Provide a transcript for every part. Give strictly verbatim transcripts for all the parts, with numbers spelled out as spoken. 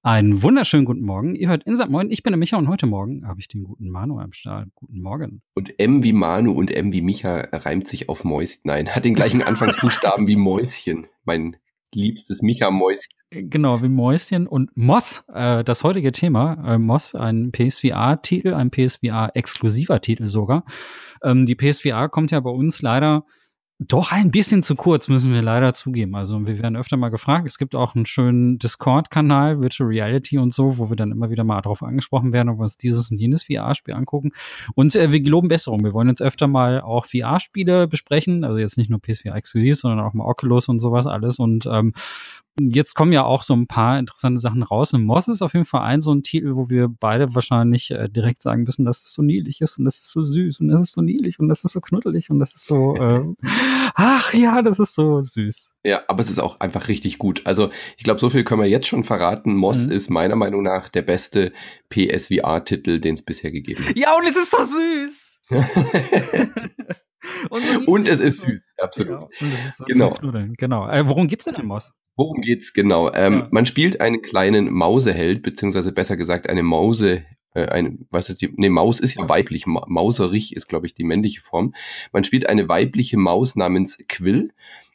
Einen wunderschönen guten Morgen. Ihr hört Insert Moin. Ich bin der Micha und heute Morgen habe ich den guten Manu am Start. Guten Morgen. Und M wie Manu und M wie Micha reimt sich auf Mäuschen. Nein, hat den gleichen Anfangsbuchstaben wie Mäuschen. Mein liebstes Micha-Mäuschen. Genau, wie Mäuschen. Und Moss, äh, das heutige Thema. Äh, Moss, ein P S V R-Titel, ein P S V R-exklusiver Titel sogar. Ähm, die P S V R kommt ja bei uns leider doch ein bisschen zu kurz, müssen wir leider zugeben. Also wir werden öfter mal gefragt. Es gibt auch einen schönen Discord-Kanal, Virtual Reality und so, wo wir dann immer wieder mal darauf angesprochen werden, ob wir uns dieses und jenes V R-Spiel angucken. Und äh, wir geloben Besserung. Wir wollen jetzt öfter mal auch V R-Spiele besprechen. Also jetzt nicht nur P S V R-exklusiv, sondern auch mal Oculus und sowas alles. Und ähm, jetzt kommen ja auch so ein paar interessante Sachen raus. Und Moss ist auf jeden Fall ein so ein Titel, wo wir beide wahrscheinlich äh, direkt sagen müssen, dass es so niedlich ist und das ist so süß und das ist so niedlich und das ist so knuddelig und das ist so, äh, ach ja, das ist so süß. Ja, aber es ist auch einfach richtig gut. Also ich glaube, so viel können wir jetzt schon verraten. Moss mhm. ist meiner Meinung nach der beste P S V R-Titel, den es bisher gegeben hat. Ja, und es ist so süß. und, so und es ist süß, absolut. Ja, und es ist so genau. Knuddeln. Genau. Äh, worum geht's denn in Moss? Worum geht's genau? Ähm, ja. Man spielt einen kleinen Mauseheld, beziehungsweise besser gesagt eine Mause, äh, eine, was ist die, ne, Maus ist ja weiblich, Ma- Mauserich ist, glaube ich, die männliche Form. Man spielt eine weibliche Maus namens Quill,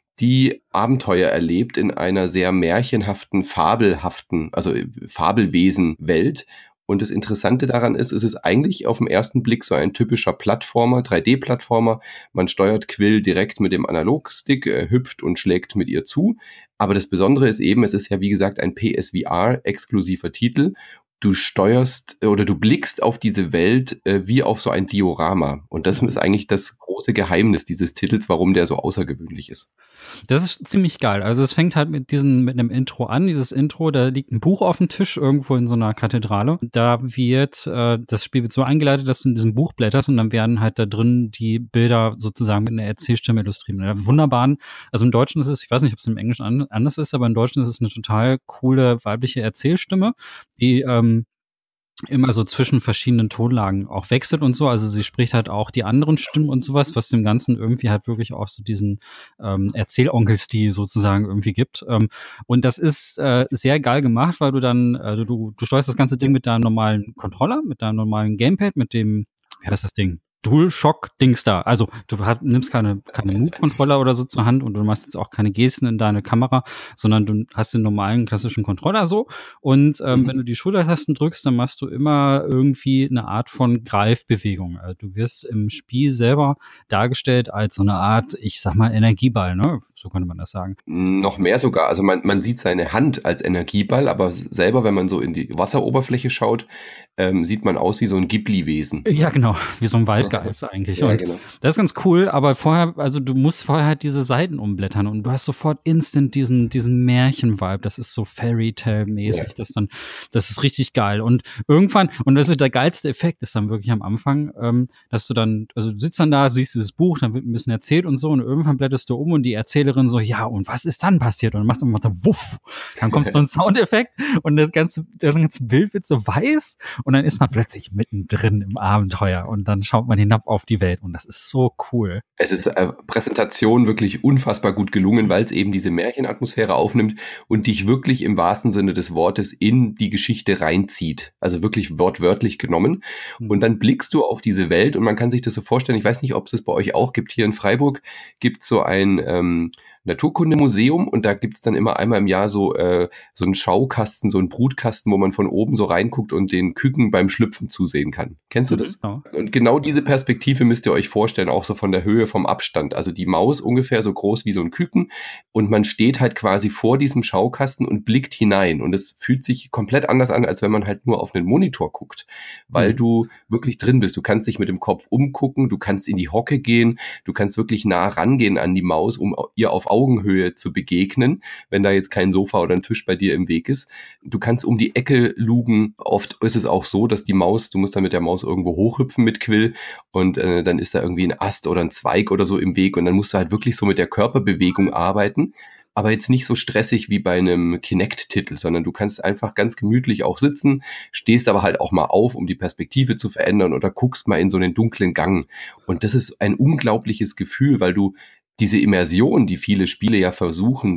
die Abenteuer erlebt in einer sehr märchenhaften, fabelhaften, also Fabelwesen-Welt. Und das Interessante daran ist, es ist eigentlich auf den ersten Blick so ein typischer Plattformer, drei D-Plattformer. Man steuert Quill direkt mit dem Analogstick, äh, hüpft und schlägt mit ihr zu. Aber das Besondere ist eben, es ist ja wie gesagt ein P S V R-exklusiver Titel. Du steuerst oder du blickst auf diese Welt äh, wie auf so ein Diorama. Und das ist eigentlich das große Geheimnis dieses Titels, warum der so außergewöhnlich ist. Das ist ziemlich geil. Also es fängt halt mit diesen, mit einem Intro an. Dieses Intro, da liegt ein Buch auf dem Tisch irgendwo in so einer Kathedrale. Da wird, äh, das Spiel wird so eingeleitet, dass du in diesem Buch blätterst und dann werden halt da drin die Bilder sozusagen mit einer Erzählstimme illustriert. Mit einer wunderbaren, also im Deutschen ist es, ich weiß nicht, ob es im Englischen an, anders ist, aber im Deutschen ist es eine total coole weibliche Erzählstimme, die, ähm, immer so zwischen verschiedenen Tonlagen auch wechselt und so. Also sie spricht halt auch die anderen Stimmen und sowas, was dem Ganzen irgendwie halt wirklich auch so diesen ähm, Erzählonkel-Stil sozusagen irgendwie gibt. Ähm, und das ist äh, sehr geil gemacht, weil du dann, also du, du steuerst das ganze Ding mit deinem normalen Controller, mit deinem normalen Gamepad, mit dem, wie heißt das Ding? DualShock-Dings da. Also du hast, nimmst keine, keine Move-Controller oder so zur Hand und du machst jetzt auch keine Gesten in deine Kamera, sondern du hast den normalen klassischen Controller so. Und ähm, mhm. wenn du die Schultertasten drückst, dann machst du immer irgendwie eine Art von Greifbewegung. Also du wirst im Spiel selber dargestellt als so eine Art, ich sag mal, Energieball, ne? So könnte man das sagen. Noch mehr sogar. Also man, man sieht seine Hand als Energieball, aber selber, wenn man so in die Wasseroberfläche schaut, ähm, sieht man aus wie so ein Ghibli-Wesen. Ja, genau. Wie so ein Waldgeist eigentlich. Ja, und genau. Das ist ganz cool, aber vorher, also du musst vorher halt diese Seiten umblättern und du hast sofort instant diesen, diesen Märchen-Vibe. Das ist so Fairy-Tale-mäßig. Ja. Das dann, das ist richtig geil. Und irgendwann, und das ist der geilste Effekt, ist dann wirklich am Anfang, ähm, dass du dann, also du sitzt dann da, siehst dieses Buch, dann wird ein bisschen erzählt und so und irgendwann blätterst du um und die Erzählerin so, ja, und was ist dann passiert? Und dann macht dann wuff. Dann kommt so ein Soundeffekt und das ganze, das ganze Bild wird so weiß und dann ist man plötzlich mittendrin im Abenteuer und dann schaut man hinab auf die Welt und das ist so cool. Es ist äh, Präsentation wirklich unfassbar gut gelungen, weil es eben diese Märchenatmosphäre aufnimmt und dich wirklich im wahrsten Sinne des Wortes in die Geschichte reinzieht. Also wirklich wortwörtlich genommen. Mhm. Und dann blickst du auf diese Welt und man kann sich das so vorstellen, ich weiß nicht, ob es das bei euch auch gibt. Hier in Freiburg gibt es so ein ähm, Naturkundemuseum und da gibt's dann immer einmal im Jahr so äh, so einen Schaukasten, so einen Brutkasten, wo man von oben so reinguckt und den Küken beim Schlüpfen zusehen kann. Kennst du das? Genau. Und genau diese Perspektive müsst ihr euch vorstellen, auch so von der Höhe, vom Abstand. Also die Maus ungefähr so groß wie so ein Küken und man steht halt quasi vor diesem Schaukasten und blickt hinein und es fühlt sich komplett anders an, als wenn man halt nur auf einen Monitor guckt, weil mhm. du wirklich drin bist. Du kannst dich mit dem Kopf umgucken, du kannst in die Hocke gehen, du kannst wirklich nah rangehen an die Maus, um ihr auf Augenhöhe zu begegnen, wenn da jetzt kein Sofa oder ein Tisch bei dir im Weg ist. Du kannst um die Ecke lugen. Oft ist es auch so, dass die Maus, du musst dann mit der Maus irgendwo hochhüpfen mit Quill und äh, dann ist da irgendwie ein Ast oder ein Zweig oder so im Weg und dann musst du halt wirklich so mit der Körperbewegung arbeiten. Aber jetzt nicht so stressig wie bei einem Kinect-Titel, sondern du kannst einfach ganz gemütlich auch sitzen, stehst aber halt auch mal auf, um die Perspektive zu verändern oder guckst mal in so einen dunklen Gang. Und das ist ein unglaubliches Gefühl, weil du diese Immersion, die viele Spiele ja versuchen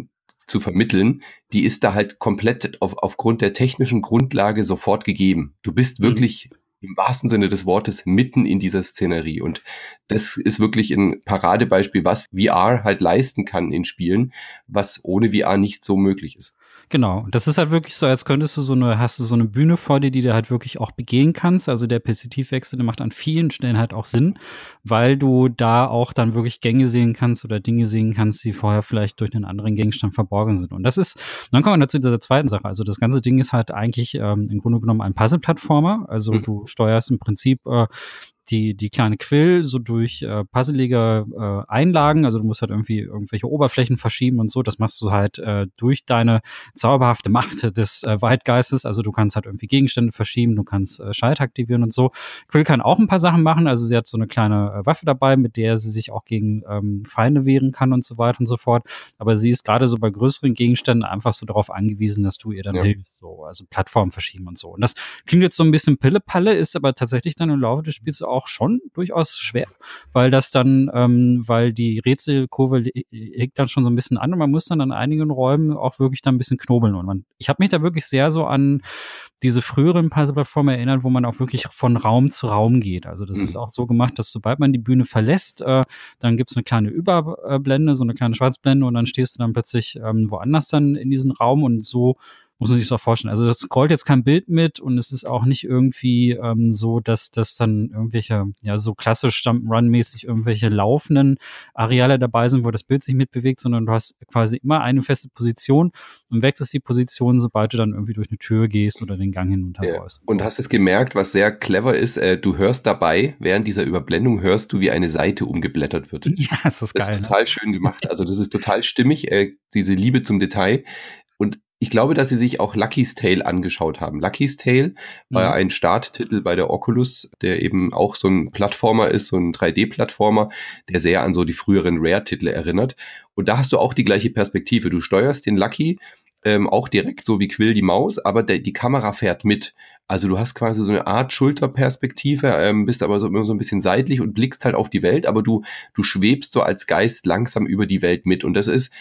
zu vermitteln, die ist da halt komplett auf, aufgrund der technischen Grundlage sofort gegeben. Du bist Mhm. wirklich im wahrsten Sinne des Wortes mitten in dieser Szenerie. Und das ist wirklich ein Paradebeispiel, was V R halt leisten kann in Spielen, was ohne V R nicht so möglich ist. Genau. Das ist halt wirklich so, als könntest du so eine, hast du so eine Bühne vor dir, die du halt wirklich auch begehen kannst. Also der Perspektivwechsel, der macht an vielen Stellen halt auch Sinn, weil du da auch dann wirklich Gänge sehen kannst oder Dinge sehen kannst, die vorher vielleicht durch einen anderen Gegenstand verborgen sind. Und das ist, dann kommen wir dazu dieser zweiten Sache. Also das ganze Ding ist halt eigentlich ähm, im Grunde genommen ein Puzzle-Plattformer. Also Mhm. du steuerst im Prinzip äh, die die kleine Quill so durch äh, puzzelige äh, Einlagen, also du musst halt irgendwie irgendwelche Oberflächen verschieben und so, das machst du halt äh, durch deine zauberhafte Macht des äh, Waldgeistes, also du kannst halt irgendwie Gegenstände verschieben, du kannst äh, Schalter aktivieren und so. Quill kann auch ein paar Sachen machen, also sie hat so eine kleine äh, Waffe dabei, mit der sie sich auch gegen ähm, Feinde wehren kann und so weiter und so fort, aber sie ist gerade so bei größeren Gegenständen einfach so darauf angewiesen, dass du ihr dann Ja. hilfst, so, also Plattformen verschieben und so. Und das klingt jetzt so ein bisschen Pille-Palle, ist aber tatsächlich dann im Laufe des Spiels auch schon durchaus schwer, weil das dann, ähm, weil die Rätselkurve liegt dann schon so ein bisschen an und man muss dann an einigen Räumen auch wirklich dann ein bisschen knobeln. Und man, ich habe mich da wirklich sehr so an diese früheren Puzzle-Plattformen erinnert, wo man auch wirklich von Raum zu Raum geht. Also das Mhm. ist auch so gemacht, dass sobald man die Bühne verlässt, äh, dann gibt's eine kleine Überblende, so eine kleine Schwarzblende und dann stehst du dann plötzlich ähm, woanders dann in diesem Raum und so muss man sich das auch vorstellen. Also das scrollt jetzt kein Bild mit und es ist auch nicht irgendwie ähm, so, dass das dann irgendwelche, ja, so klassisch Jump'n'Run-mäßig irgendwelche laufenden Areale dabei sind, wo das Bild sich mitbewegt, sondern du hast quasi immer eine feste Position und wechselst die Position, sobald du dann irgendwie durch eine Tür gehst oder den Gang hinunterrollst. Ja. Und so. hast es gemerkt, was sehr clever ist, äh, du hörst dabei, während dieser Überblendung hörst du, wie eine Seite umgeblättert wird. Ja, ist das Das geil. ist total Ne? schön gemacht. Also das ist total stimmig, äh, diese Liebe zum Detail. Und ich glaube, dass sie sich auch Lucky's Tale angeschaut haben. Lucky's Tale war ja Mhm. ein Starttitel bei der Oculus, der eben auch so ein Plattformer ist, so ein drei D-Plattformer, der sehr an so die früheren Rare-Titel erinnert. Und da hast du auch die gleiche Perspektive. Du steuerst den Lucky ähm, auch direkt, so wie Quill die Maus, aber der, die Kamera fährt mit. Also du hast quasi so eine Art Schulterperspektive, ähm, bist aber so, immer so ein bisschen seitlich und blickst halt auf die Welt, aber du, du schwebst so als Geist langsam über die Welt mit. Und das ist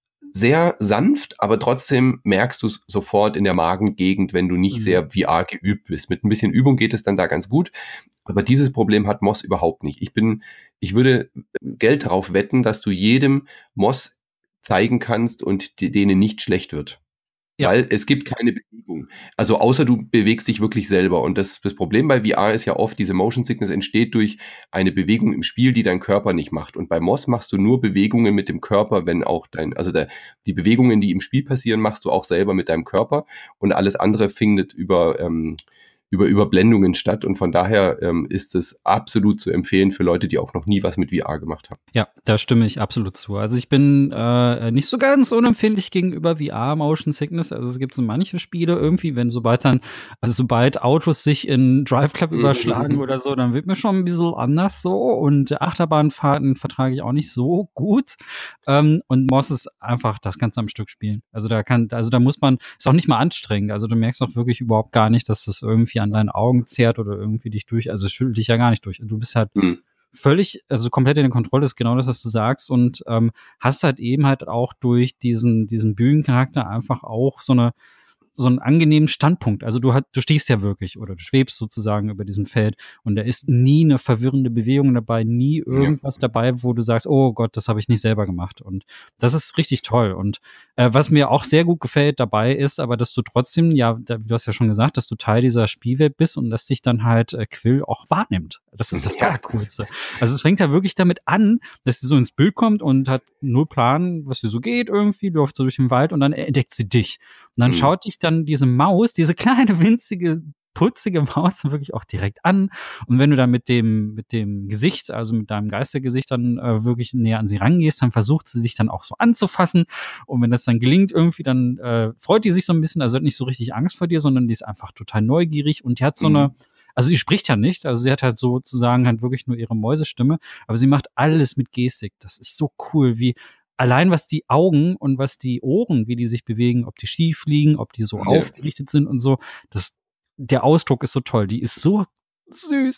sehr sanft, aber trotzdem merkst du es sofort in der Magengegend, wenn du nicht Mhm. sehr V R geübt bist. Mit ein bisschen Übung geht es dann da ganz gut. Aber dieses Problem hat Moss überhaupt nicht. Ich bin, ich würde Geld darauf wetten, dass du jedem Moss zeigen kannst und die, denen nicht schlecht wird. Ja. Weil es gibt keine Bewegung. Also außer du bewegst dich wirklich selber. Und das, das Problem bei V R ist ja oft, diese Motion Sickness entsteht durch eine Bewegung im Spiel, die dein Körper nicht macht. Und bei Moss machst du nur Bewegungen mit dem Körper, wenn auch dein, also der, die Bewegungen, die im Spiel passieren, machst du auch selber mit deinem Körper. Und alles andere findet über, ähm, über Überblendungen statt. Und von daher ähm, ist es absolut zu empfehlen für Leute, die auch noch nie was mit V R gemacht haben. Ja, da stimme ich absolut zu. Also ich bin äh, nicht so ganz unempfindlich gegenüber V R Motion Sickness. Also es gibt so manche Spiele irgendwie, wenn sobald dann, also sobald Autos sich in Drive Club überschlagen oder so, dann wird mir schon ein bisschen anders so. Und Achterbahnfahrten vertrage ich auch nicht so gut. Ähm, und Moss ist einfach das Ganze am Stück spielen. Also da kann, also da muss man, ist auch nicht mal anstrengend. Also du merkst auch wirklich überhaupt gar nicht, dass das irgendwie an deinen Augen zehrt oder irgendwie dich durch, also es schüttelt dich ja gar nicht durch. Du bist halt Mhm. völlig, also komplett in der Kontrolle, ist genau das, was du sagst und ähm, hast halt eben halt auch durch diesen diesen Bühnencharakter einfach auch so eine so einen angenehmen Standpunkt. Also du hat, du stehst ja wirklich oder du schwebst sozusagen über diesem Feld und da ist nie eine verwirrende Bewegung dabei, nie irgendwas ja. dabei, wo du sagst, oh Gott, das habe ich nicht selber gemacht. Und das ist richtig toll. Und äh, was mir auch sehr gut gefällt dabei ist, aber dass du trotzdem, ja, da, du hast ja schon gesagt, dass du Teil dieser Spielwelt bist und dass dich dann halt äh, Quill auch wahrnimmt. Das ist das ja. Allercoolste. Also es fängt ja wirklich damit an, dass sie so ins Bild kommt und hat null Plan, was dir so geht irgendwie, läuft so durch den Wald und dann entdeckt sie dich. Und dann mhm. schaut dich dann diese Maus, diese kleine, winzige, putzige Maus dann wirklich auch direkt an. Und wenn du dann mit dem, mit dem Gesicht, also mit deinem Geistergesicht dann äh, wirklich näher an sie rangehst, dann versucht sie dich dann auch so anzufassen. Und wenn das dann gelingt irgendwie, dann äh, freut die sich so ein bisschen, also hat nicht so richtig Angst vor dir, sondern die ist einfach total neugierig und die hat so mhm. eine, also sie spricht ja nicht, also sie hat halt sozusagen halt wirklich nur ihre Mäusestimme, aber sie macht alles mit Gestik. Das ist so cool, wie allein was die Augen und was die Ohren, wie die sich bewegen, ob die schief liegen, ob die so ja. aufgerichtet sind und so, das, der Ausdruck ist so toll. Die ist so süß.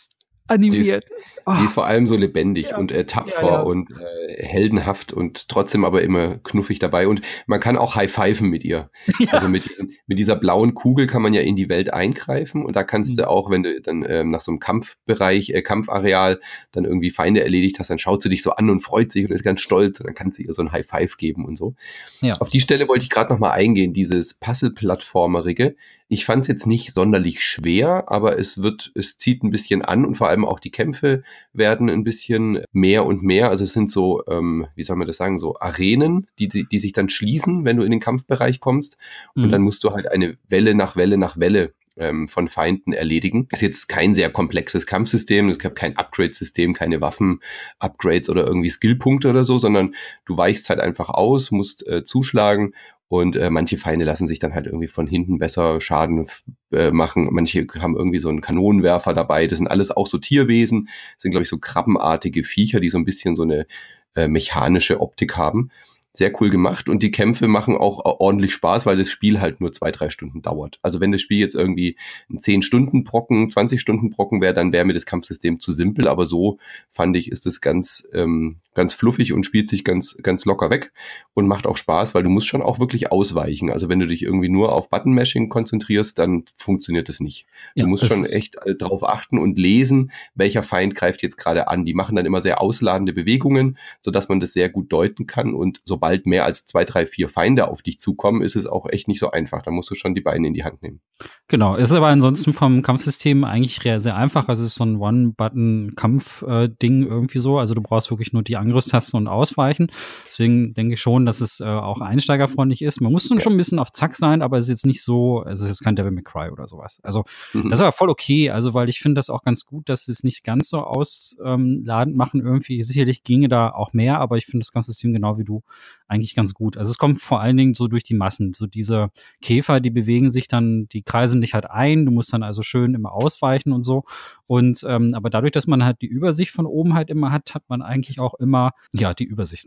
animiert. Die ist, oh. die ist vor allem so lebendig ja. und äh, tapfer ja, ja. und äh, heldenhaft und trotzdem aber immer knuffig dabei. Und man kann auch high-pfeifen mit ihr. Ja. Also mit, diesem, mit dieser blauen Kugel kann man ja in die Welt eingreifen und da kannst mhm. du auch, wenn du dann ähm, nach so einem Kampfbereich, äh, Kampfareal dann irgendwie Feinde erledigt hast, dann schaut sie dich so an und freut sich und ist ganz stolz und dann kannst du ihr so ein High-Five geben und so. Ja. Auf die Stelle wollte ich gerade nochmal eingehen, dieses Puzzle-Plattformerige. Ich fand es jetzt nicht sonderlich schwer, aber es wird, es zieht ein bisschen an und vor allem auch die Kämpfe werden ein bisschen mehr und mehr. Also es sind so, ähm, wie soll man das sagen, so Arenen, die, die, die sich dann schließen, wenn du in den Kampfbereich kommst. Und mhm. dann musst du halt eine Welle nach Welle nach Welle ähm, von Feinden erledigen. Ist jetzt kein sehr komplexes Kampfsystem, es gab kein Upgrade-System, keine Waffen-Upgrades oder irgendwie Skillpunkte oder so, sondern du weichst halt einfach aus, musst äh, zuschlagen. Und äh, manche Feinde lassen sich dann halt irgendwie von hinten besser Schaden äh, machen. Manche haben irgendwie so einen Kanonenwerfer dabei. Das sind alles auch so Tierwesen. Das sind, glaube ich, so krabbenartige Viecher, die so ein bisschen so eine äh, mechanische Optik haben. Sehr cool gemacht. Und die Kämpfe machen auch ordentlich Spaß, weil das Spiel halt nur zwei, drei Stunden dauert. Also wenn das Spiel jetzt irgendwie ein zehn-Stunden-Brocken, zwanzig-Stunden-Brocken wäre, dann wäre mir das Kampfsystem zu simpel. Aber so, fand ich, ist es ganz... Ähm, ganz fluffig und spielt sich ganz ganz locker weg und macht auch Spaß, weil du musst schon auch wirklich ausweichen. Also wenn du dich irgendwie nur auf Button-Mashing konzentrierst, dann funktioniert das nicht. Du ja, musst schon echt äh, drauf achten und lesen, welcher Feind greift jetzt gerade an. Die machen dann immer sehr ausladende Bewegungen, sodass man das sehr gut deuten kann und sobald mehr als zwei, drei, vier Feinde auf dich zukommen, ist es auch echt nicht so einfach. Da musst du schon die Beine in die Hand nehmen. Genau, ist aber ansonsten vom Kampfsystem eigentlich sehr einfach. Also es ist so ein One-Button-Kampf-Ding irgendwie so. Also du brauchst wirklich nur die Angriffstasten und Ausweichen. Deswegen denke ich schon, dass es äh, auch einsteigerfreundlich ist. Man muss dann ja. schon ein bisschen auf Zack sein, aber es ist jetzt nicht so, es ist jetzt kein Devil May Cry oder sowas. Also mhm. das ist aber voll okay, also weil ich finde das auch ganz gut, dass sie es nicht ganz so ausladend machen irgendwie. Sicherlich ginge da auch mehr, aber ich finde das ganze System genau wie du eigentlich ganz gut. Also es kommt vor allen Dingen so durch die Massen. So diese Käfer, die bewegen sich dann, die kreisen dich halt ein. Du musst dann also schön immer ausweichen und so. Und ähm, aber dadurch, dass man halt die Übersicht von oben halt immer hat, hat man eigentlich auch immer, ja, die Übersicht.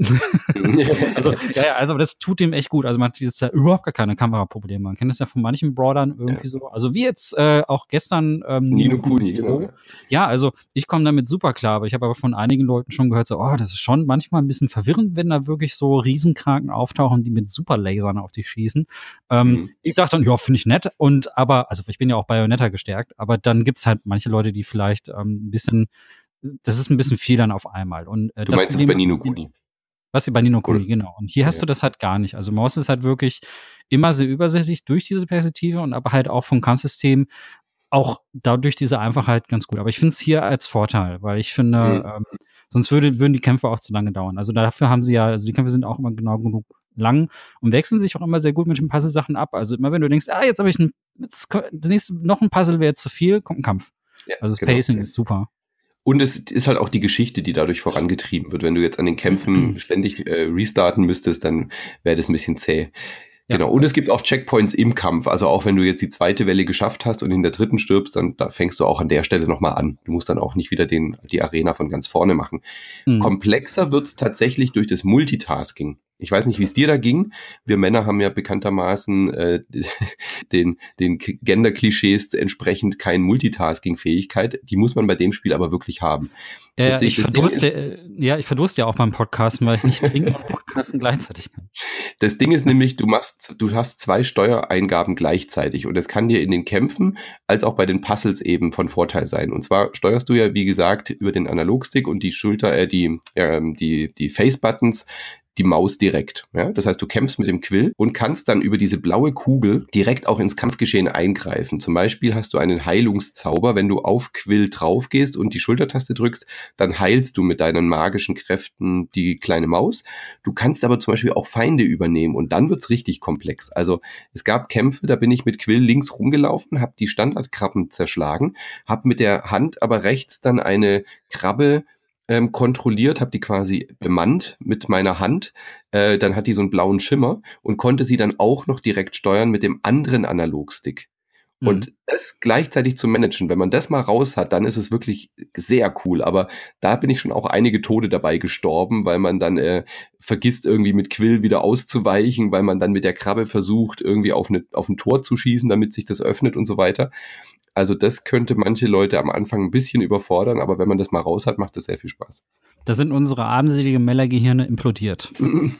also, ja, ja, also das tut dem echt gut. Also man hat jetzt ja überhaupt gar keine Kameraprobleme. Man kennt das ja von manchen Brawlern irgendwie ja. so. Also wie jetzt äh, auch gestern ähm, Ni no Kuni, genau. Ja, also ich komme damit super klar, aber ich habe aber von einigen Leuten schon gehört, so, oh, das ist schon manchmal ein bisschen verwirrend, wenn da wirklich so Riesenkraken auftauchen, die mit Superlasern auf dich schießen. Ähm, mhm. Ich sag dann, ja, finde ich nett. Und aber, also ich bin ja auch Bayonetta gestärkt, aber dann gibt's halt manche Leute, die vielleicht ähm, ein bisschen, das ist ein bisschen viel dann auf einmal. Und, äh, du meinst das bei Ni no Kuni? Was bei Ni no Kuni, genau. Und hier ja. hast du das halt gar nicht. Also Maus ist halt wirklich immer sehr übersichtlich durch diese Perspektive und aber halt auch vom Kampfsystem auch dadurch diese Einfachheit ganz gut. Aber ich finde es hier als Vorteil, weil ich finde, mhm. ähm, sonst würde, würden die Kämpfe auch zu lange dauern. Also dafür haben sie ja, also die Kämpfe sind auch immer genau genug lang und wechseln sich auch immer sehr gut mit den Puzzle-Sachen ab. Also immer wenn du denkst, ah, jetzt habe ich ein, jetzt, das nächste, noch ein Puzzle wäre jetzt zu viel, kommt ein Kampf. Ja, also das genau. Pacing ist super. Und es ist halt auch die Geschichte, die dadurch vorangetrieben wird. Wenn du jetzt an den Kämpfen ständig äh, restarten müsstest, dann wäre das ein bisschen zäh. Ja. Genau. Und es gibt auch Checkpoints im Kampf. Also auch wenn du jetzt die zweite Welle geschafft hast und in der dritten stirbst, dann da fängst du auch an der Stelle nochmal an. Du musst dann auch nicht wieder den, die Arena von ganz vorne machen. Mhm. Komplexer wird's tatsächlich durch das Multitasking. Ich weiß nicht, wie es dir da ging. Wir Männer haben ja bekanntermaßen äh, den, den Gender-Klischees entsprechend keine Multitasking-Fähigkeit. Die muss man bei dem Spiel aber wirklich haben. Ja, ja, ich verdurste, ja, ich verdurste ja auch beim Podcasten, weil ich nicht trinken und Podcasten gleichzeitig kann. Das Ding ist nämlich, du machst, du hast zwei Steuereingaben gleichzeitig und das kann dir in den Kämpfen als auch bei den Puzzles eben von Vorteil sein. Und zwar steuerst du ja, wie gesagt, über den Analogstick und die Schulter, äh, die, äh, die, die Face-Buttons, die Maus direkt. Ja? Das heißt, du kämpfst mit dem Quill und kannst dann über diese blaue Kugel direkt auch ins Kampfgeschehen eingreifen. Zum Beispiel hast du einen Heilungszauber. Wenn du auf Quill drauf gehst und die Schultertaste drückst, dann heilst du mit deinen magischen Kräften die kleine Maus. Du kannst aber zum Beispiel auch Feinde übernehmen und dann wird's richtig komplex. Also es gab Kämpfe, da bin ich mit Quill links rumgelaufen, habe die Standardkrabben zerschlagen, habe mit der Hand aber rechts dann eine Krabbe Ähm, kontrolliert, habe die quasi bemannt mit meiner Hand, äh, dann hat die so einen blauen Schimmer und konnte sie dann auch noch direkt steuern mit dem anderen Analogstick. Mhm. Und das gleichzeitig zu managen, wenn man das mal raus hat, dann ist es wirklich sehr cool, aber da bin ich schon auch einige Tode dabei gestorben, weil man dann äh, vergisst irgendwie mit Quill wieder auszuweichen, weil man dann mit der Krabbe versucht, irgendwie auf, eine, auf ein Tor zu schießen, damit sich das öffnet und so weiter. Also das könnte manche Leute am Anfang ein bisschen überfordern, aber wenn man das mal raus hat, macht das sehr viel Spaß. Da sind unsere armseligen Mellergehirne implodiert.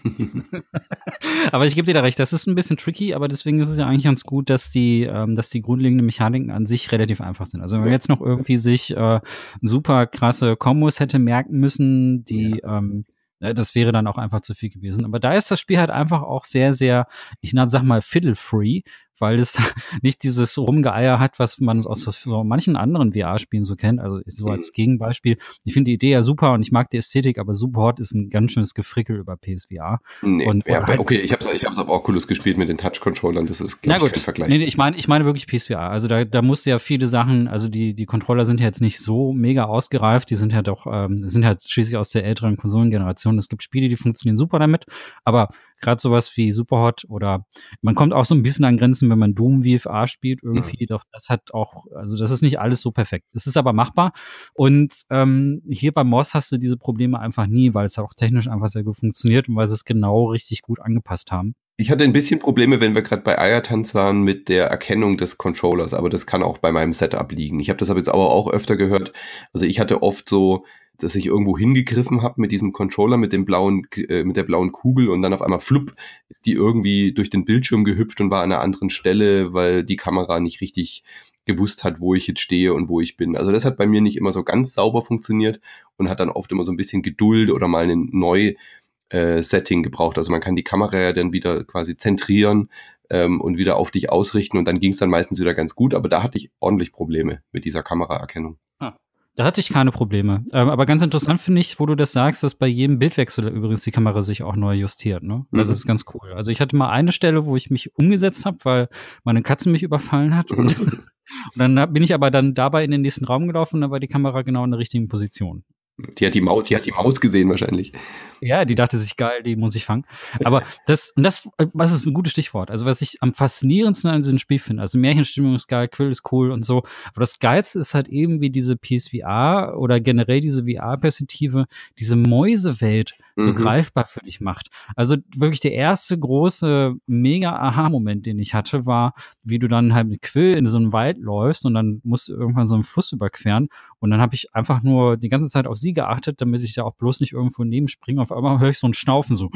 Aber ich gebe dir da recht, das ist ein bisschen tricky, aber deswegen ist es ja eigentlich ganz gut, dass die, ähm, dass die grundlegenden Mechaniken an sich relativ einfach sind. Also wenn man jetzt noch irgendwie sich äh, super krasse Kombos hätte merken müssen, die ja. ähm, das wäre dann auch einfach zu viel gewesen. Aber da ist das Spiel halt einfach auch sehr, sehr, ich sag mal, fiddle-free, weil es nicht dieses Rumgeeier hat, was man aus so manchen anderen V R-Spielen so kennt. Also so als Gegenbeispiel. Ich finde die Idee ja super und ich mag die Ästhetik, aber Superhot ist ein ganz schönes Gefrickel über P S V R. Nee, und, ja, halt okay, ich habe ich hab's auf Oculus gespielt mit den Touch-Controllern, das ist, glaube ich, kein Vergleich. Nee, nee, ich meine ich meine wirklich P S V R. Also da, da musst du ja viele Sachen, also die, die Controller sind ja jetzt nicht so mega ausgereift, die sind ja doch, ähm, sind halt schließlich aus der älteren Konsolengeneration. Es gibt Spiele, die funktionieren super damit, aber gerade sowas wie Superhot oder man kommt auch so ein bisschen an Grenzen, wenn man Doom V F R spielt irgendwie, mhm. doch das hat auch, also das ist nicht alles so perfekt. Es ist aber machbar und ähm, hier bei Moss hast du diese Probleme einfach nie, weil es auch technisch einfach sehr gut funktioniert und weil sie es genau richtig gut angepasst haben. Ich hatte ein bisschen Probleme, wenn wir gerade bei Eiertanz waren, mit der Erkennung des Controllers, aber das kann auch bei meinem Setup liegen. Ich habe das aber jetzt aber auch öfter gehört. Also ich hatte oft so, dass ich irgendwo hingegriffen habe mit diesem Controller, mit dem blauen, äh, mit der blauen Kugel und dann auf einmal flupp ist die irgendwie durch den Bildschirm gehüpft und war an einer anderen Stelle, weil die Kamera nicht richtig gewusst hat, wo ich jetzt stehe und wo ich bin. Also das hat bei mir nicht immer so ganz sauber funktioniert und hat dann oft immer so ein bisschen Geduld oder mal einen neu äh, Setting gebraucht. Also man kann die Kamera ja dann wieder quasi zentrieren ähm, und wieder auf dich ausrichten und dann ging es dann meistens wieder ganz gut, aber da hatte ich ordentlich Probleme mit dieser Kameraerkennung. Ah. Da hatte ich keine Probleme. Ähm, aber ganz interessant finde ich, wo du das sagst, dass bei jedem Bildwechsel übrigens die Kamera sich auch neu justiert, ne? Also mhm. das ist ganz cool. Also ich hatte mal eine Stelle, wo ich mich umgesetzt habe, weil meine Katze mich überfallen hat. Und, und dann bin ich aber dann dabei in den nächsten Raum gelaufen und da war die Kamera genau in der richtigen Position. Die hat die Maus, die hat die Maus gesehen wahrscheinlich. Ja, die dachte sich, geil, die muss ich fangen. Aber das, und das, was ist ein gutes Stichwort? Also was ich am faszinierendsten an diesem Spiel finde, also Märchenstimmung ist geil, Quill ist cool und so, aber das Geilste ist halt eben wie diese P S V R oder generell diese V R-Perspektive, diese Mäusewelt so mhm. greifbar für dich macht. Also wirklich der erste große Mega-Aha-Moment, den ich hatte, war, wie du dann halt mit Quill in so einen Wald läufst und dann musst du irgendwann so einen Fluss überqueren und dann habe ich einfach nur die ganze Zeit auf sie geachtet, damit ich da auch bloß nicht irgendwo neben springe. Auf einmal höre ich so ein Schnaufen so.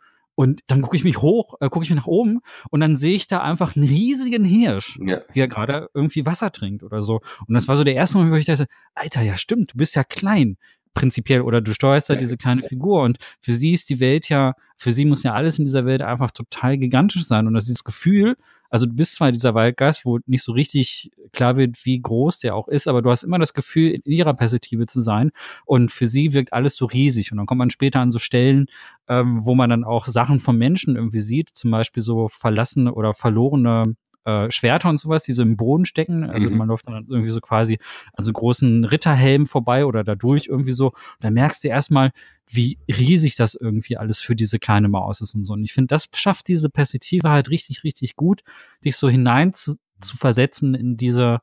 Und dann gucke ich mich hoch, äh, gucke ich mich nach oben und dann sehe ich da einfach einen riesigen Hirsch, ja. wie er gerade irgendwie Wasser trinkt oder so. Und das war so der erste Moment, wo ich dachte, Alter, ja stimmt, du bist ja klein. Prinzipiell, oder du steuerst da ja. diese kleine Figur und für sie ist die Welt ja, für sie muss ja alles in dieser Welt einfach total gigantisch sein und das ist das Gefühl, also du bist zwar dieser Waldgeist, wo nicht so richtig klar wird, wie groß der auch ist, aber du hast immer das Gefühl, in ihrer Perspektive zu sein und für sie wirkt alles so riesig und dann kommt man später an so Stellen, ähm, wo man dann auch Sachen von Menschen irgendwie sieht, zum Beispiel so verlassene oder verlorene Äh, Schwerter und sowas, die so im Boden stecken. Also mhm. man läuft dann irgendwie so quasi an so großen Ritterhelm vorbei oder dadurch irgendwie so. Und da merkst du erstmal, wie riesig das irgendwie alles für diese kleine Maus ist und so. Und ich finde, das schafft diese Perspektive halt richtig, richtig gut, dich so hinein zu, zu versetzen in diese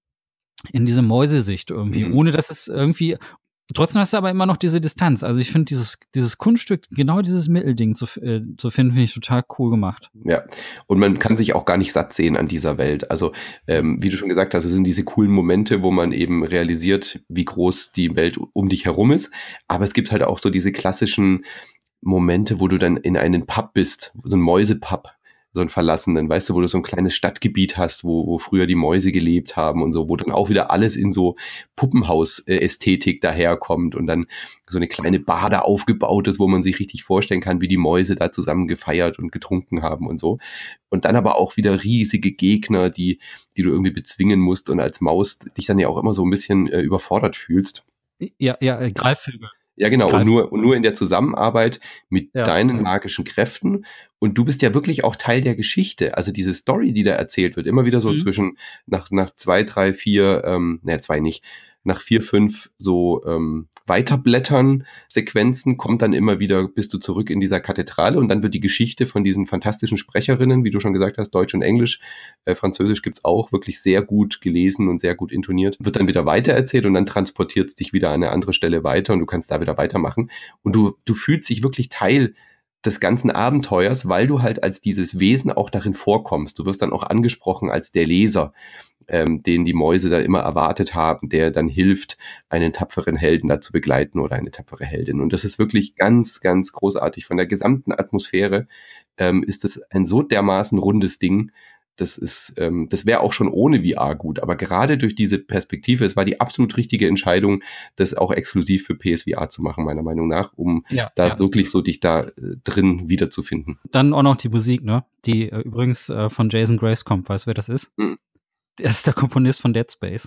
in diese Mäusesicht irgendwie, mhm. ohne dass es irgendwie trotzdem hast du aber immer noch diese Distanz. Also ich finde dieses dieses Kunststück, genau dieses Mittelding zu, äh, zu finden, finde ich total cool gemacht. Ja, und man kann sich auch gar nicht satt sehen an dieser Welt. Also ähm, wie du schon gesagt hast, es sind diese coolen Momente, wo man eben realisiert, wie groß die Welt um dich herum ist. Aber es gibt halt auch so diese klassischen Momente, wo du dann in einen Pub bist, so ein Mäusepub, so einen verlassenen, weißt du, wo du so ein kleines Stadtgebiet hast, wo, wo früher die Mäuse gelebt haben und so, wo dann auch wieder alles in so Puppenhaus-Ästhetik daherkommt und dann so eine kleine Bar da aufgebaut ist, wo man sich richtig vorstellen kann, wie die Mäuse da zusammen gefeiert und getrunken haben und so. Und dann aber auch wieder riesige Gegner, die, die du irgendwie bezwingen musst und als Maus dich dann ja auch immer so ein bisschen äh, überfordert fühlst. Ja, ja, äh, Greifvögel. Ja, genau. Und nur, und nur in der Zusammenarbeit mit ja. deinen magischen Kräften. Und du bist ja wirklich auch Teil der Geschichte. Also diese Story, die da erzählt wird, immer wieder so mhm. zwischen nach, nach zwei, drei, vier, ähm, naja, zwei nicht, nach vier, fünf so ähm, Weiterblättern, Sequenzen, kommt dann immer wieder, bist du zurück in dieser Kathedrale und dann wird die Geschichte von diesen fantastischen Sprecherinnen, wie du schon gesagt hast, Deutsch und Englisch, äh, Französisch gibt's auch, wirklich sehr gut gelesen und sehr gut intoniert, wird dann wieder weitererzählt und dann transportiert es dich wieder an eine andere Stelle weiter und du kannst da wieder weitermachen. Und du, du fühlst dich wirklich Teil des ganzen Abenteuers, weil du halt als dieses Wesen auch darin vorkommst. Du wirst dann auch angesprochen als der Leser. ähm, den die Mäuse da immer erwartet haben, der dann hilft, einen tapferen Helden da zu begleiten oder eine tapfere Heldin. Und das ist wirklich ganz, ganz großartig. Von der gesamten Atmosphäre ähm, ist das ein so dermaßen rundes Ding. Das ist, ähm, das wäre auch schon ohne V R gut, aber gerade durch diese Perspektive, es war die absolut richtige Entscheidung, das auch exklusiv für P S V R zu machen, meiner Meinung nach, um Ja, da ja. wirklich so dich da äh, drin wiederzufinden. Dann auch noch die Musik, ne? Die äh, übrigens äh, von Jason Grace kommt. Weißt du, wer das ist? Mhm. Der ist der Komponist von Dead Space.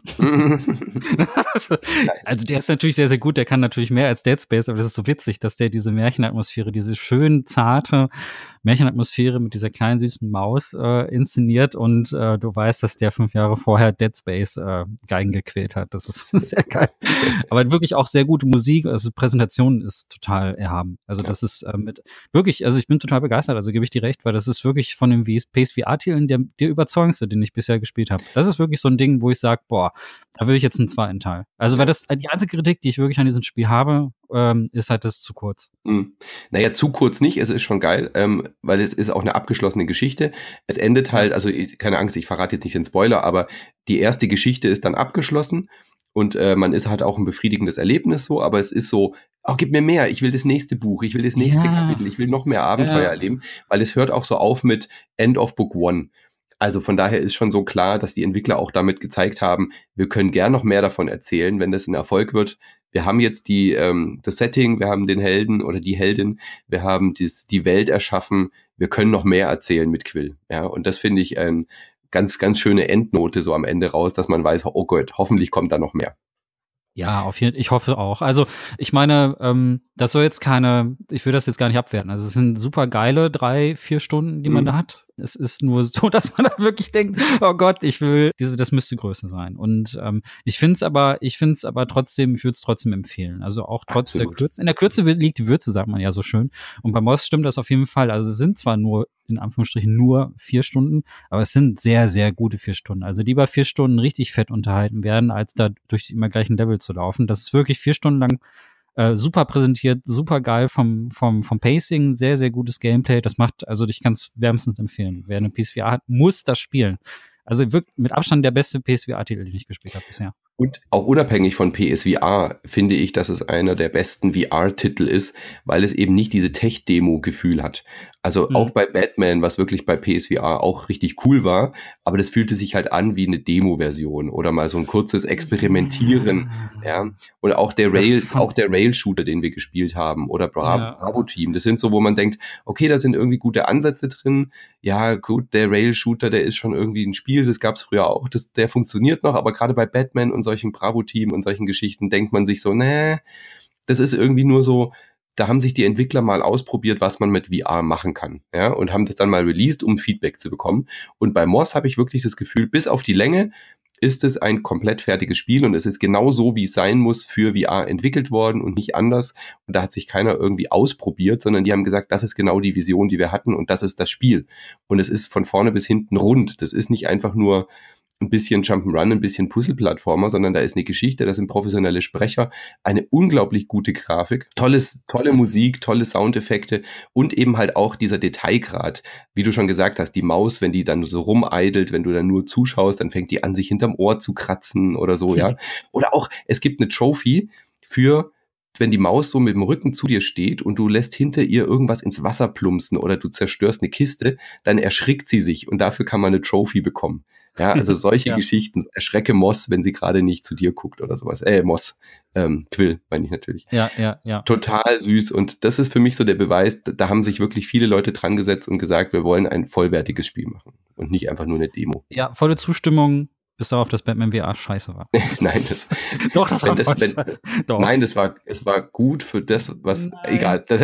also, also der ist natürlich sehr, sehr gut. Der kann natürlich mehr als Dead Space, aber das ist so witzig, dass der diese Märchenatmosphäre, diese schön zarte Märchenatmosphäre mit dieser kleinen süßen Maus äh, inszeniert und äh, du weißt, dass der fünf Jahre vorher Dead Space äh, Geigen gequält hat. Das ist sehr geil. Aber wirklich auch sehr gute Musik. Also Präsentation ist total erhaben. Also das ist äh, mit wirklich, also ich bin total begeistert, also gebe ich dir recht, weil das ist wirklich von den P S V R-Titeln der, der überzeugendste, den ich bisher gespielt habe. Das ist wirklich so ein Ding, wo ich sage, boah, da will ich jetzt einen zweiten Teil. Also weil das die einzige Kritik, die ich wirklich an diesem Spiel habe, ähm, ist halt, das ist zu kurz. Hm. Naja, zu kurz nicht, es ist schon geil, ähm, weil es ist auch eine abgeschlossene Geschichte. Es endet halt, also keine Angst, ich verrate jetzt nicht den Spoiler, aber die erste Geschichte ist dann abgeschlossen und äh, man ist halt auch ein befriedigendes Erlebnis so, aber es ist so, oh, gib mir mehr, ich will das nächste Buch, ich will das nächste Ja. Kapitel, ich will noch mehr Abenteuer Ja. erleben, weil es hört auch so auf mit End of Book One. Also von daher ist schon so klar, dass die Entwickler auch damit gezeigt haben, wir können gern noch mehr davon erzählen, wenn das ein Erfolg wird. Wir haben jetzt die ähm, das Setting, wir haben den Helden oder die Heldin, wir haben dies, die Welt erschaffen, wir können noch mehr erzählen mit Quill. Ja, und das finde ich eine ganz, ganz schöne Endnote so am Ende raus, dass man weiß, oh Gott, hoffentlich kommt da noch mehr. Ja, auf jeden Fall. Ich hoffe auch. Also ich meine, ähm, das soll jetzt keine, ich will das jetzt gar nicht abwerten. Also es sind super geile drei, vier Stunden, die man Mhm. da hat. Es ist nur so, dass man da wirklich denkt, oh Gott, ich will, diese, das müsste größer sein. Und ähm, ich finde es aber, ich finde es aber trotzdem, ich würde es trotzdem empfehlen. Also auch trotz Absolut. der Kürze. In der Kürze liegt die Würze, sagt man ja so schön. Und bei Moss stimmt das auf jeden Fall. Also es sind zwar nur, in Anführungsstrichen, nur vier Stunden, aber es sind sehr, sehr gute vier Stunden. Also lieber vier Stunden richtig fett unterhalten werden, als da durch die immer gleichen Level zu laufen. Das ist wirklich vier Stunden lang äh, super präsentiert, super geil vom, vom, vom Pacing, sehr, sehr gutes Gameplay. Das macht, also ich kann es wärmstens empfehlen. Wer eine P S V R hat, muss das spielen. Also wirklich mit Abstand der beste P S V R-Titel, den ich gespielt habe bisher. Und auch unabhängig von P S V R finde ich, dass es einer der besten V R-Titel ist, weil es eben nicht diese Tech-Demo-Gefühl hat. Also Mhm. auch bei Batman, was wirklich bei P S V R auch richtig cool war, aber das fühlte sich halt an wie eine Demo-Version oder mal so ein kurzes Experimentieren. Ja. Oder auch der Das Rail, fand- auch der Rail-Shooter, den wir gespielt haben, oder Bra Ja. Bravo-Team. Das sind so, wo man denkt, okay, da sind irgendwie gute Ansätze drin. Ja, gut, der Rail-Shooter, der ist schon irgendwie ein Spiel, das gab es früher auch, das, der funktioniert noch, aber gerade bei Batman und solchen Bravo-Team und solchen Geschichten denkt man sich so, nee, das ist irgendwie nur so, da haben sich die Entwickler mal ausprobiert, was man mit V R machen kann, ja, und haben das dann mal released, um Feedback zu bekommen. Und bei Moss habe ich wirklich das Gefühl, bis auf die Länge ist es ein komplett fertiges Spiel und es ist genau so, wie es sein muss, für V R entwickelt worden und nicht anders. Und da hat sich keiner irgendwie ausprobiert, sondern die haben gesagt, das ist genau die Vision, die wir hatten und das ist das Spiel. Und es ist von vorne bis hinten rund. Das ist nicht einfach nur ein bisschen Jump'n'Run, ein bisschen Puzzle-Plattformer, sondern da ist eine Geschichte, da sind professionelle Sprecher, eine unglaublich gute Grafik, tolles, tolle Musik, tolle Soundeffekte und eben halt auch dieser Detailgrad. Wie du schon gesagt hast, die Maus, wenn die dann so rumeidelt, wenn du dann nur zuschaust, dann fängt die an, sich hinterm Ohr zu kratzen oder so, ja. Oder auch, es gibt eine Trophy für, wenn die Maus so mit dem Rücken zu dir steht und du lässt hinter ihr irgendwas ins Wasser plumpsen oder du zerstörst eine Kiste, dann erschrickt sie sich und dafür kann man eine Trophy bekommen. Ja, also solche Ja. Geschichten, erschrecke Moss, wenn sie gerade nicht zu dir guckt oder sowas. Äh, Moss, ähm, Quill, meine ich natürlich. Ja, ja, ja. Total süß und das ist für mich so der Beweis, da haben sich wirklich viele Leute dran gesetzt und gesagt, wir wollen ein vollwertiges Spiel machen und nicht einfach nur eine Demo. Ja, volle Zustimmung, bis darauf, dass Batman V R scheiße war. Nein, das, Doch, das wenn war das, voll wenn, scheiße. Doch. nein, das war, es war gut für das, was, Nein. egal, das,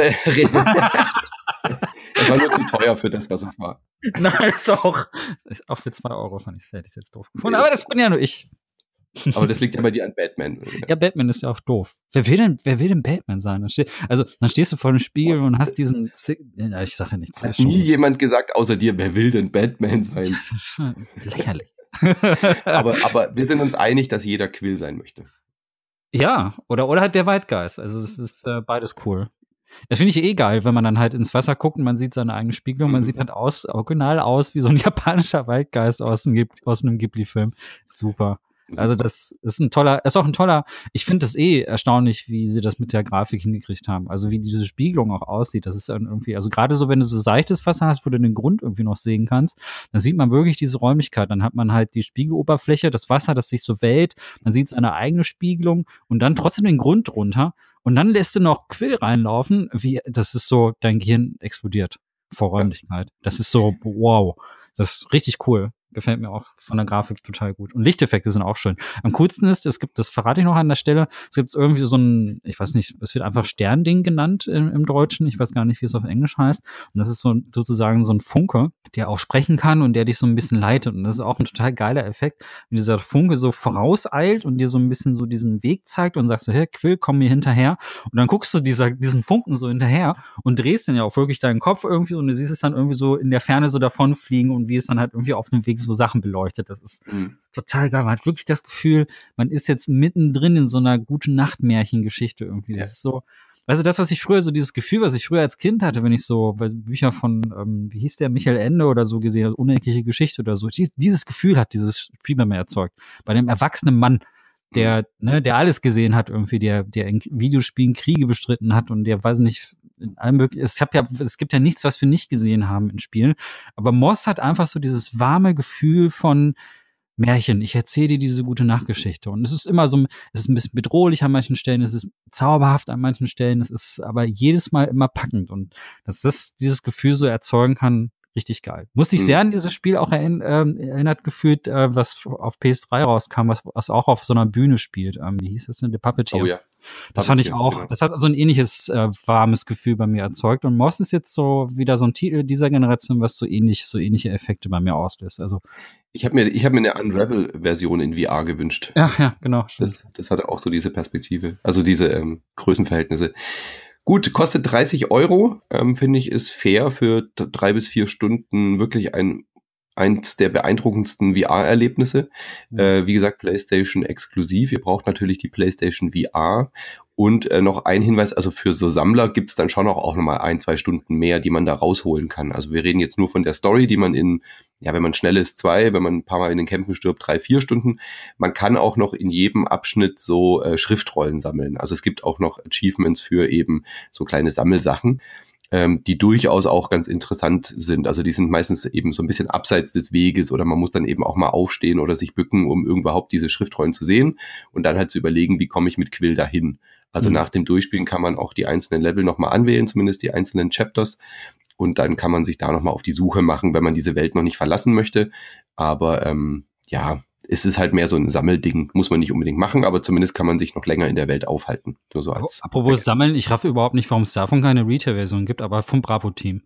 es war nur zu teuer für das, was es war. Nein, es war auch, ist auch für zwei Euro fand ich, hätte ich jetzt doof gefunden. Nee, Aber das- das bin ja nur ich. Aber das liegt ja bei dir an Batman. Ja, Batman ist ja auch doof. Wer will denn, wer will denn Batman sein? Dann ste also, dann stehst du vor dem Spiegel und hast diesen, Zi ja, ich sage ja nichts. Hat ist schon nie gut. jemand gesagt, außer dir, wer will denn Batman sein? Das ist schon lächerlich. Aber, aber wir sind uns einig, dass jeder Quill sein möchte. Ja, oder, oder halt der White Guys. Also, es ist äh, beides cool. Das finde ich eh geil, wenn man dann halt ins Wasser guckt und man sieht seine eigene Spiegelung, man Mhm. sieht halt aus, original aus wie so ein japanischer Waldgeist aus einem, Ghib- aus einem Ghibli-Film. Super. Also Super. das ist ein toller, ist auch ein toller, ich finde das eh erstaunlich, wie sie das mit der Grafik hingekriegt haben. Also wie diese Spiegelung auch aussieht. Das ist dann irgendwie, also gerade so, wenn du so seichtes Wasser hast, wo du den Grund irgendwie noch sehen kannst, dann sieht man wirklich diese Räumlichkeit. Dann hat man halt die Spiegeloberfläche, das Wasser, das sich so wellt, man sieht seine eigene Spiegelung und dann trotzdem den Grund drunter. Und dann lässt du noch Quill reinlaufen, wie, das ist so, dein Gehirn explodiert vor Räumlichkeit. Das ist so, wow. Das ist richtig cool. Gefällt mir auch von der Grafik total gut. Und Lichteffekte sind auch schön. Am coolsten ist, es gibt, das verrate ich noch an der Stelle, es gibt irgendwie so ein, ich weiß nicht, es wird einfach Sternding genannt im, im Deutschen. Ich weiß gar nicht, wie es auf Englisch heißt. Und das ist so sozusagen so ein Funke, der auch sprechen kann und der dich so ein bisschen leitet. Und das ist auch ein total geiler Effekt, wenn dieser Funke so vorauseilt und dir so ein bisschen so diesen Weg zeigt und sagst so, hey, Quill, komm mir hinterher. Und dann guckst du dieser, diesen Funken so hinterher und drehst dann ja auch wirklich deinen Kopf irgendwie und du siehst es dann irgendwie so in der Ferne so davonfliegen und wie es dann halt irgendwie auf dem Weg so Sachen beleuchtet. Das ist Mhm. total geil. Man hat wirklich das Gefühl, man ist jetzt mittendrin in so einer gute Nacht-Märchen-Geschichte irgendwie. Das Ja. ist so, weißt du, das, was ich früher, so dieses Gefühl, was ich früher als Kind hatte, wenn ich so bei Bücher von, ähm, wie hieß der, Michael Ende oder so gesehen habe, Unendliche Geschichte oder so, dies, dieses Gefühl hat dieses Spiel bei mir erzeugt. Bei dem erwachsenen Mann, der, ne, der alles gesehen hat irgendwie, der, der in Videospielen Kriege bestritten hat und der, weiß nicht, in allem möglichen, es hab ja, es gibt ja nichts, was wir nicht gesehen haben in Spielen, aber Moss hat einfach so dieses warme Gefühl von Märchen. Ich erzähle dir diese gute Nachtgeschichte und es ist immer so, es ist ein bisschen bedrohlich an manchen Stellen, es ist zauberhaft an manchen Stellen, es ist aber jedes Mal immer packend und dass das dieses Gefühl so erzeugen kann, richtig geil. Muss ich Mhm. sehr an dieses Spiel auch erinn, äh, erinnert gefühlt, äh, was auf P S drei rauskam, was, was auch auf so einer Bühne spielt. Ähm, wie hieß das denn? The Puppeteer. Oh ja. Das fand ich Puppeteer, auch, genau. das hat so ein ähnliches äh, warmes Gefühl bei mir erzeugt. Und Moss ist jetzt so wieder so ein Titel dieser Generation, was so ähnlich, so ähnliche Effekte bei mir auslöst. Also Ich habe mir, ich hab mir eine Unravel-Version in V R gewünscht. ja, ja, genau. Stimmt. Das, das hatte auch so diese Perspektive, also diese ähm, Größenverhältnisse. Gut, kostet dreißig Euro, ähm, finde ich, ist fair für d- drei bis vier Stunden wirklich ein eins der beeindruckendsten V R-Erlebnisse. Mhm. Äh, wie gesagt, PlayStation exklusiv. Ihr braucht natürlich die PlayStation V R. Und äh, noch ein Hinweis, also für so Sammler gibt's dann schon auch, auch nochmal ein, zwei Stunden mehr, die man da rausholen kann. Also wir reden jetzt nur von der Story, die man in, ja, wenn man schnell ist, zwei, wenn man ein paar Mal in den Kämpfen stirbt, drei, vier Stunden. Man kann auch noch in jedem Abschnitt so äh, Schriftrollen sammeln. Also es gibt auch noch Achievements für eben so kleine Sammelsachen, ähm, die durchaus auch ganz interessant sind. Also die sind meistens eben so ein bisschen abseits des Weges oder man muss dann eben auch mal aufstehen oder sich bücken, um überhaupt diese Schriftrollen zu sehen und dann halt zu überlegen, wie komme ich mit Quill dahin. Also Mhm. nach dem Durchspielen kann man auch die einzelnen Level nochmal anwählen, zumindest die einzelnen Chapters. Und dann kann man sich da nochmal auf die Suche machen, wenn man diese Welt noch nicht verlassen möchte. Aber ähm, ja, es ist halt mehr so ein Sammelding, muss man nicht unbedingt machen, aber zumindest kann man sich noch länger in der Welt aufhalten. Nur so als Apropos Sammeln, ich raffe überhaupt nicht, warum es davon keine Retail-Version gibt, aber vom Bravo-Team.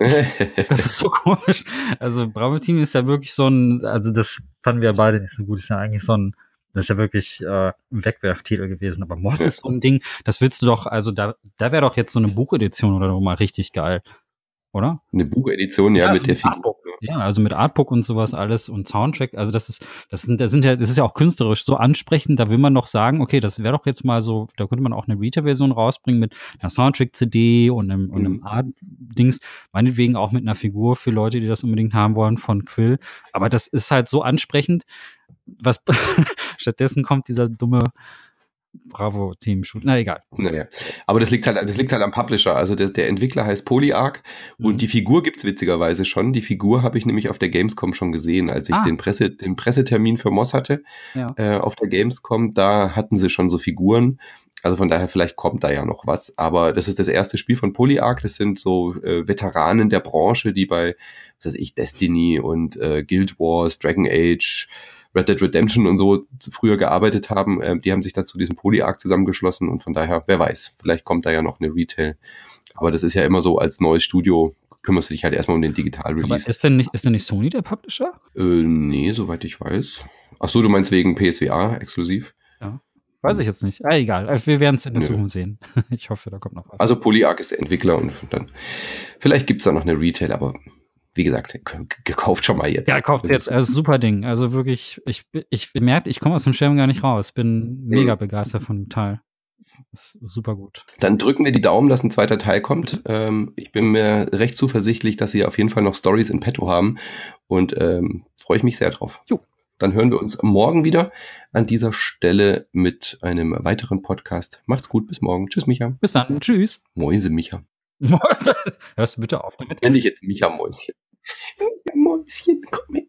Das ist so komisch. Also Bravo-Team ist ja wirklich so ein, also das fanden wir beide nicht so gut, ist ja eigentlich so ein, das ist ja wirklich äh, ein Wegwerftitel gewesen. Aber Moss Ja. ist so ein Ding, das willst du doch, also da, da wäre doch jetzt so eine Buchedition oder so mal richtig geil, oder? Eine Buchedition, ja, Ja, mit so der mit Figur. Artbook. Ja, also mit Artbook und sowas alles und Soundtrack. Also das ist, das sind, das sind ja, das ist ja auch künstlerisch so ansprechend. Da will man doch sagen, okay, das wäre doch jetzt mal so, da könnte man auch eine Retail-Version rausbringen mit einer Soundtrack-C D und einem, und einem Mhm. Art-Dings. Meinetwegen auch mit einer Figur für Leute, die das unbedingt haben wollen von Quill. Aber das ist halt so ansprechend. Was stattdessen kommt dieser dumme Bravo-Team-Shoot. Na egal. Naja, aber das liegt halt, das liegt halt am Publisher. Also der, der Entwickler heißt Polyarc und Mhm. die Figur gibt's witzigerweise schon. Die Figur habe ich nämlich auf der Gamescom schon gesehen, als ich Ah. den Presse, den Pressetermin für Moss hatte. Ja. Äh, auf der Gamescom, da hatten sie schon so Figuren. Also von daher, vielleicht kommt da ja noch was. Aber das ist das erste Spiel von Polyarc. Das sind so äh, Veteranen der Branche, die bei, was weiß ich, Destiny und äh, Guild Wars, Dragon Age, Red Dead Redemption und so früher gearbeitet haben. Ähm, die haben sich da zu diesem Polyarc zusammengeschlossen und von daher, wer weiß, vielleicht kommt da ja noch eine Retail. Aber das ist ja immer so, als neues Studio kümmerst du dich halt erstmal um den Aber Digital-Release. ist denn nicht, ist denn nicht Sony der Publisher? Äh, nee, soweit ich weiß. Ach so, du meinst wegen P S V R exklusiv? Ja. Weiß ich jetzt nicht. Ah, egal. Wir werden es in der Nö. Zukunft sehen. Ich hoffe, da kommt noch was. Also Polyarc ist der Entwickler und dann vielleicht gibt's da noch eine Retail, aber wie gesagt, g- gekauft schon mal jetzt. ja, kauft's jetzt. Also super Ding. Also wirklich, ich, ich merke, ich komme aus dem Schwärmen gar nicht raus. Bin mega begeistert von dem Teil. Das ist super gut. Dann drücken wir die Daumen, dass ein zweiter Teil kommt. Ähm, ich bin mir recht zuversichtlich, dass sie auf jeden Fall noch Stories in petto haben und ähm, freue ich mich sehr drauf. Jo. Dann hören wir uns morgen wieder an dieser Stelle mit einem weiteren Podcast. Macht's gut, bis morgen. Tschüss, Micha. Bis dann. Tschüss. Mäuse, Micha. Hörst du bitte auf damit? Nenn dich jetzt Micha Mäuschen. Micha Mäuschen, komm her.